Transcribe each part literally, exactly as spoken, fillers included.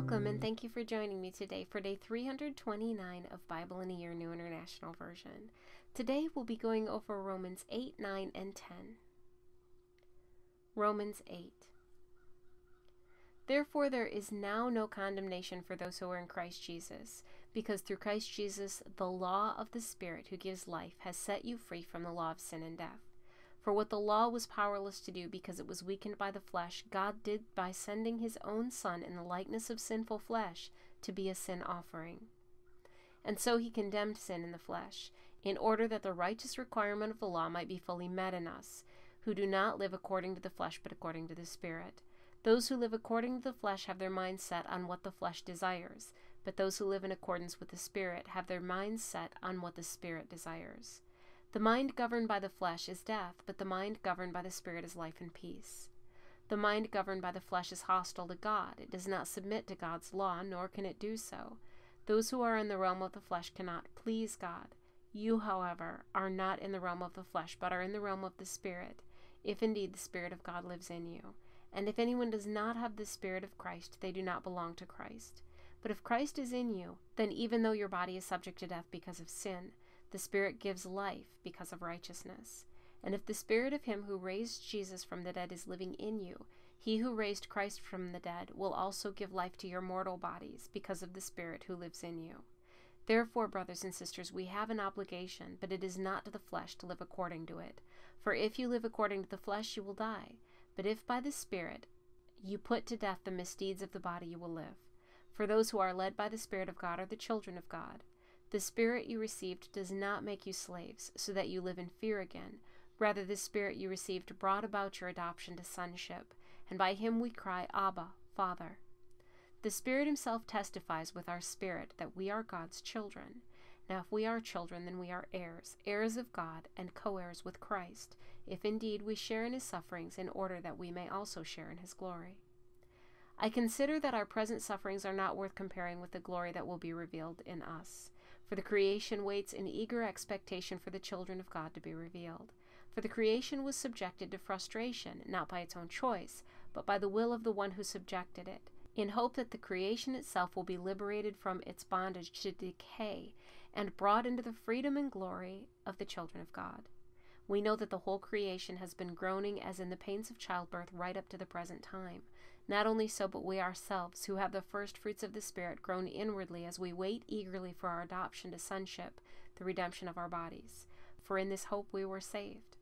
Welcome and thank you for joining me today for day three hundred twenty-nine of Bible in a Year New International Version. Today we'll be going over Romans eight, nine, and ten. Romans eight. Therefore there is now no condemnation for those who are in Christ Jesus, because through Christ Jesus the law of the Spirit who gives life has set you free from the law of sin and death. For what the law was powerless to do because it was weakened by the flesh, God did by sending his own Son in the likeness of sinful flesh to be a sin offering. And so he condemned sin in the flesh, in order that the righteous requirement of the law might be fully met in us, who do not live according to the flesh but according to the Spirit. Those who live according to the flesh have their minds set on what the flesh desires, but those who live in accordance with the Spirit have their minds set on what the Spirit desires. The mind governed by the flesh is death, but the mind governed by the Spirit is life and peace. The mind governed by the flesh is hostile to God. It does not submit to God's law, nor can it do so. Those who are in the realm of the flesh cannot please God. You, however, are not in the realm of the flesh, but are in the realm of the Spirit, if indeed the Spirit of God lives in you. And if anyone does not have the Spirit of Christ, they do not belong to Christ. But if Christ is in you, then even though your body is subject to death because of sin, the Spirit gives life because of righteousness. And if the Spirit of him who raised Jesus from the dead is living in you, he who raised Christ from the dead will also give life to your mortal bodies because of the Spirit who lives in you. Therefore, brothers and sisters, we have an obligation, but it is not to the flesh to live according to it. For if you live according to the flesh, you will die. But if by the Spirit you put to death the misdeeds of the body, you will live. For those who are led by the Spirit of God are the children of God. The Spirit you received does not make you slaves, so that you live in fear again. Rather, the Spirit you received brought about your adoption to sonship, and by him we cry, Abba, Father. The Spirit himself testifies with our spirit that we are God's children. Now if we are children, then we are heirs, heirs of God, and co-heirs with Christ, if indeed we share in his sufferings, in order that we may also share in his glory. I consider that our present sufferings are not worth comparing with the glory that will be revealed in us. For the creation waits in eager expectation for the children of God to be revealed. For the creation was subjected to frustration, not by its own choice, but by the will of the one who subjected it, in hope that the creation itself will be liberated from its bondage to decay and brought into the freedom and glory of the children of God. We know that the whole creation has been groaning as in the pains of childbirth right up to the present time. Not only so, but we ourselves, who have the first fruits of the Spirit, groan inwardly as we wait eagerly for our adoption to sonship, the redemption of our bodies. For in this hope we were saved.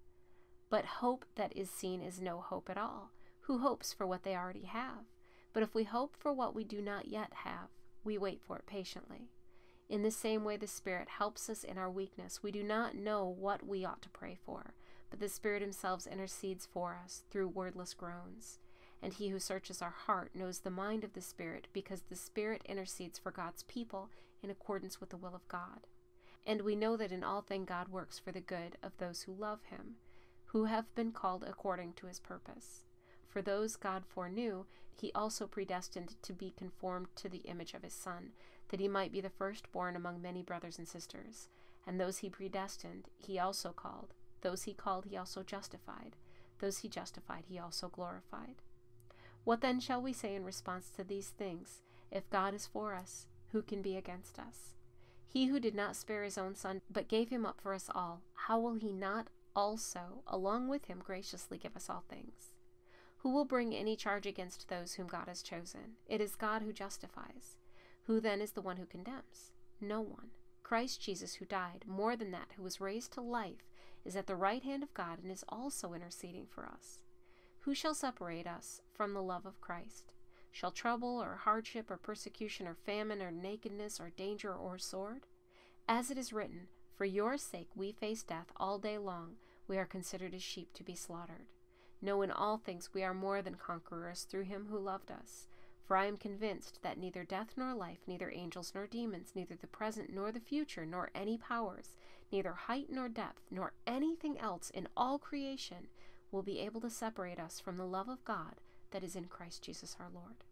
But hope that is seen is no hope at all. Who hopes for what they already have? But if we hope for what we do not yet have, we wait for it patiently. In the same way the Spirit helps us in our weakness. We do not know what we ought to pray for, but the Spirit himself intercedes for us through wordless groans. And he who searches our heart knows the mind of the Spirit, because the Spirit intercedes for God's people in accordance with the will of God. And we know that in all things God works for the good of those who love him, who have been called according to his purpose. For those God foreknew, he also predestined to be conformed to the image of his Son, that he might be the firstborn among many brothers and sisters. And those he predestined, he also called. Those he called, he also justified. Those he justified, he also glorified. What then shall we say in response to these things? If God is for us, who can be against us? He who did not spare his own Son, but gave him up for us all, how will he not also, along with him, graciously give us all things? Who will bring any charge against those whom God has chosen? It is God who justifies. Who then is the one who condemns? No one. Christ Jesus, who died, more than that, who was raised to life, is at the right hand of God and is also interceding for us. Who shall separate us from the love of Christ? Shall trouble or hardship or persecution or famine or nakedness or danger or sword? As it is written, for your sake we face death all day long. We are considered as sheep to be slaughtered. No, in all things we are more than conquerors through him who loved us. For I am convinced that neither death nor life, neither angels nor demons, neither the present nor the future, nor any powers, neither height nor depth, nor anything else in all creation will be able to separate us from the love of God that is in Christ Jesus our Lord.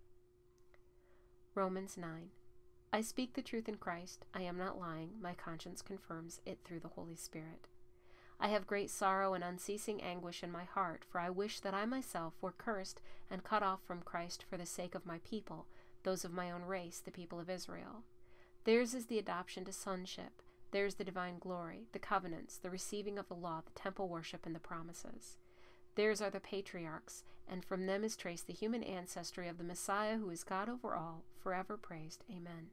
Romans nine. I speak the truth in Christ. I am not lying. My conscience confirms it through the Holy Spirit. I have great sorrow and unceasing anguish in my heart, for I wish that I myself were cursed and cut off from Christ for the sake of my people, those of my own race, the people of Israel. Theirs is the adoption to sonship. Theirs the divine glory, the covenants, the receiving of the law, the temple worship, and the promises. Theirs are the patriarchs, and from them is traced the human ancestry of the Messiah, who is God over all, forever praised. Amen.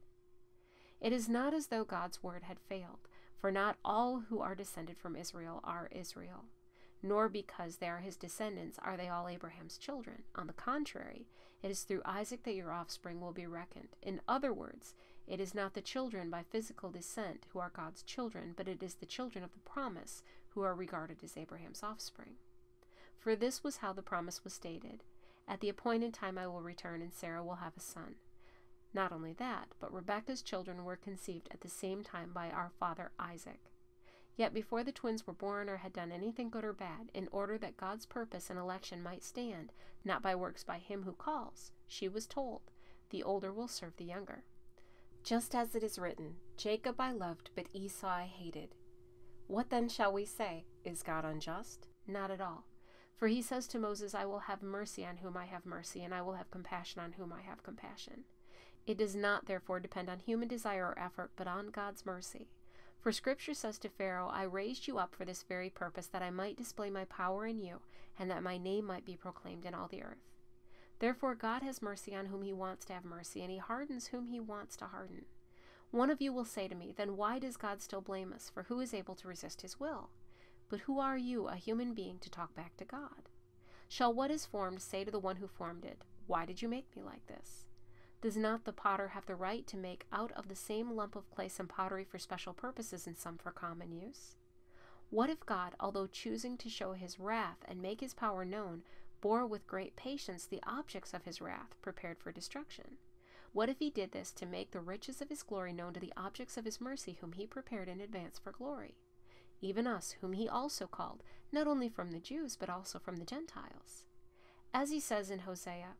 It is not as though God's word had failed, for not all who are descended from Israel are Israel, nor because they are his descendants are they all Abraham's children. On the contrary, it is through Isaac that your offspring will be reckoned. In other words, it is not the children by physical descent who are God's children, but it is the children of the promise who are regarded as Abraham's offspring. For this was how the promise was stated: at the appointed time I will return, and Sarah will have a son. Not only that, but Rebekah's children were conceived at the same time by our father Isaac. Yet before the twins were born or had done anything good or bad, in order that God's purpose and election might stand, not by works by him who calls, she was told, the older will serve the younger. Just as it is written, Jacob I loved, but Esau I hated. What then shall we say? Is God unjust? Not at all. For he says to Moses, I will have mercy on whom I have mercy, and I will have compassion on whom I have compassion. It does not, therefore, depend on human desire or effort, but on God's mercy. For Scripture says to Pharaoh, I raised you up for this very purpose, that I might display my power in you, and that my name might be proclaimed in all the earth. Therefore God has mercy on whom he wants to have mercy, and he hardens whom he wants to harden. One of you will say to me, then why does God still blame us? For who is able to resist his will? But who are you, a human being, to talk back to God? Shall what is formed say to the one who formed it, why did you make me like this? Does not the potter have the right to make out of the same lump of clay some pottery for special purposes and some for common use? What if God, although choosing to show his wrath and make his power known, bore with great patience the objects of his wrath prepared for destruction? What if he did this to make the riches of his glory known to the objects of his mercy, whom he prepared in advance for glory? Even us, whom he also called, not only from the Jews, but also from the Gentiles. As he says in Hosea,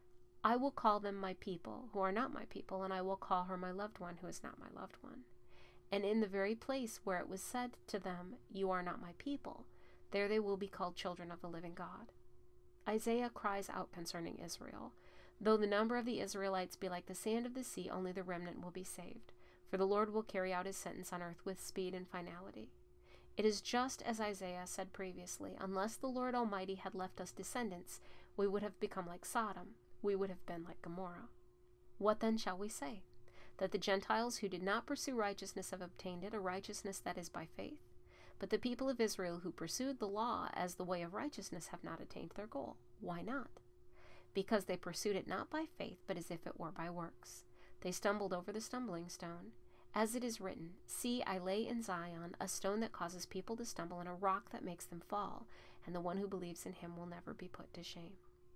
I will call them my people, who are not my people, and I will call her my loved one, who is not my loved one. And in the very place where it was said to them, you are not my people, there they will be called children of the living God. Isaiah cries out concerning Israel, though the number of the Israelites be like the sand of the sea, only the remnant will be saved. For the Lord will carry out his sentence on earth with speed and finality. It is just as Isaiah said previously, unless the Lord Almighty had left us descendants, we would have become like Sodom. We would have been like Gomorrah. What then shall we say? That the Gentiles who did not pursue righteousness have obtained it, a righteousness that is by faith? But the people of Israel who pursued the law as the way of righteousness have not attained their goal. Why not? Because they pursued it not by faith, but as if it were by works. They stumbled over the stumbling stone. As it is written, see, I lay in Zion a stone that causes people to stumble, and a rock that makes them fall, and the one who believes in him will never be put to shame.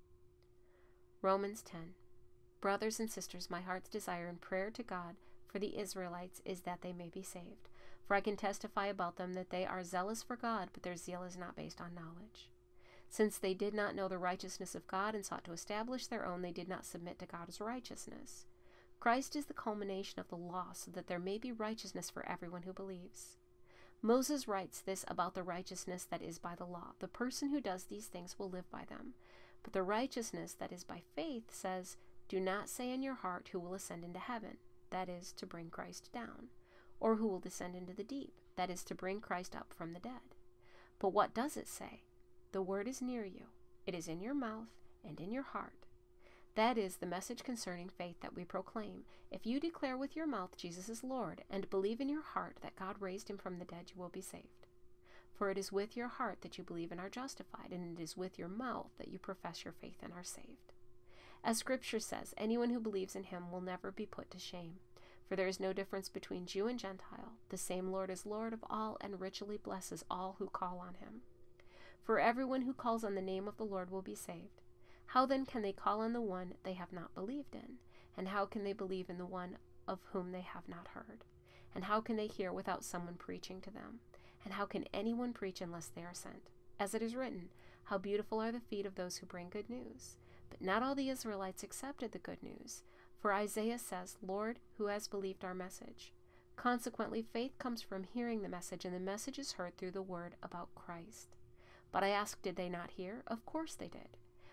Romans ten. Brothers and sisters, my heart's desire and prayer to God for the Israelites is that they may be saved. For I can testify about them that they are zealous for God, but their zeal is not based on knowledge. Since they did not know the righteousness of God and sought to establish their own, they did not submit to God's righteousness. Christ is the culmination of the law, so that there may be righteousness for everyone who believes. Moses writes this about the righteousness that is by the law. The person who does these things will live by them. But the righteousness that is by faith says, do not say in your heart who will ascend into heaven, that is, to bring Christ down, or who will descend into the deep, that is, to bring Christ up from the dead. But what does it say? The word is near you. It is in your mouth and in your heart. That is the message concerning faith that we proclaim. If you declare with your mouth Jesus is Lord, and believe in your heart that God raised him from the dead, you will be saved. For it is with your heart that you believe and are justified, and it is with your mouth that you profess your faith and are saved. As Scripture says, anyone who believes in him will never be put to shame. For there is no difference between Jew and Gentile. The same Lord is Lord of all, and richly blesses all who call on him. For everyone who calls on the name of the Lord will be saved. How then can they call on the one they have not believed in? And how can they believe in the one of whom they have not heard? And how can they hear without someone preaching to them? And how can anyone preach unless they are sent? As it is written, how beautiful are the feet of those who bring good news. But not all the Israelites accepted the good news. For Isaiah says, Lord, who has believed our message? Consequently, faith comes from hearing the message, and the message is heard through the word about Christ. But I ask, did they not hear? Of course they did.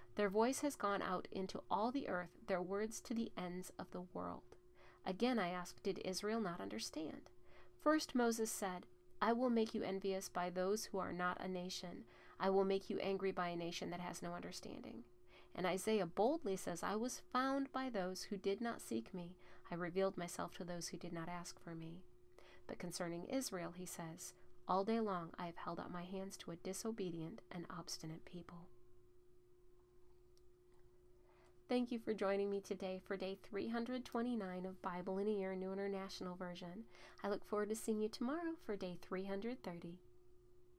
Their voice has gone out into all the earth, their words to the ends of the world. Again I ask, did Israel not understand? First Moses said, I will make you envious by those who are not a nation. I will make you angry by a nation that has no understanding. And Isaiah boldly says, I was found by those who did not seek me. I revealed myself to those who did not ask for me. But concerning Israel, he says, all day long I have held out my hands to a disobedient and obstinate people. Thank you for joining me today for day three hundred twenty-nine of Bible in a Year, New International Version. I look forward to seeing you tomorrow for day three hundred thirty.